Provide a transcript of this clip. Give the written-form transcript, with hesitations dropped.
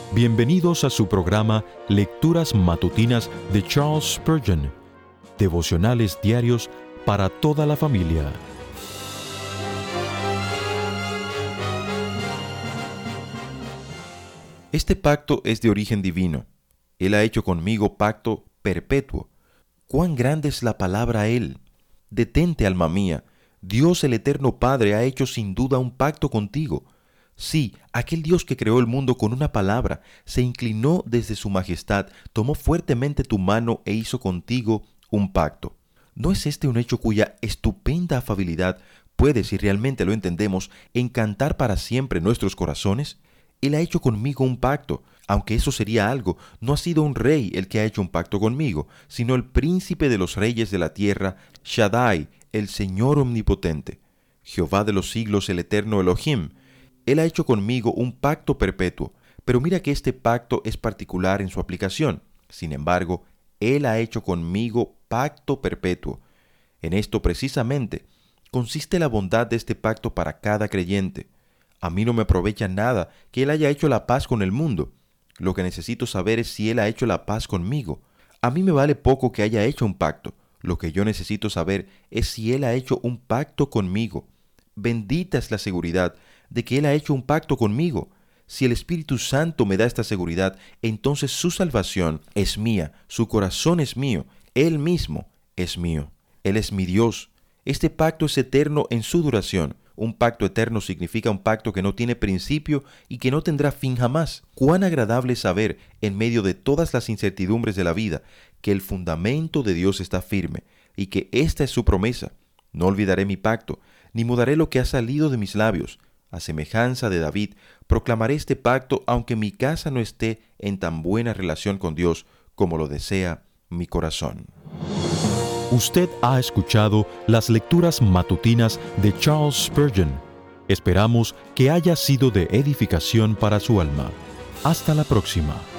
Bienvenidos a su programa Lecturas Matutinas de Charles Spurgeon, devocionales diarios para toda la familia. Este pacto es de origen divino. Él ha hecho conmigo pacto perpetuo. ¡Cuán grande es la palabra Él! Detente, alma mía. Dios el Eterno Padre ha hecho sin duda un pacto contigo. Sí, aquel Dios que creó el mundo con una palabra, se inclinó desde su majestad, tomó fuertemente tu mano e hizo contigo un pacto. ¿No es este un hecho cuya estupenda afabilidad puede, si realmente lo entendemos, encantar para siempre nuestros corazones? Él ha hecho conmigo un pacto. Aunque eso sería algo, no ha sido un rey el que ha hecho un pacto conmigo, sino el príncipe de los reyes de la tierra, Shaddai, el Señor omnipotente. Jehová de los siglos, el eterno Elohim. Él ha hecho conmigo un pacto perpetuo, pero mira que este pacto es particular en su aplicación. Sin embargo, Él ha hecho conmigo pacto perpetuo. En esto precisamente consiste la bondad de este pacto para cada creyente. A mí no me aprovecha nada que Él haya hecho la paz con el mundo. Lo que necesito saber es si Él ha hecho la paz conmigo. A mí me vale poco que haya hecho un pacto. Lo que yo necesito saber es si Él ha hecho un pacto conmigo. Bendita es la seguridad de que Él ha hecho un pacto conmigo. Si el Espíritu Santo me da esta seguridad, entonces su salvación es mía, su corazón es mío, Él mismo es mío. Él es mi Dios. Este pacto es eterno en su duración. Un pacto eterno significa un pacto que no tiene principio y que no tendrá fin jamás. Cuán agradable es saber, en medio de todas las incertidumbres de la vida, que el fundamento de Dios está firme y que esta es su promesa. No olvidaré mi pacto, ni mudaré lo que ha salido de mis labios. A semejanza de David, proclamaré este pacto aunque mi casa no esté en tan buena relación con Dios como lo desea mi corazón. Usted ha escuchado las lecturas matutinas de Charles Spurgeon. Esperamos que haya sido de edificación para su alma. Hasta la próxima.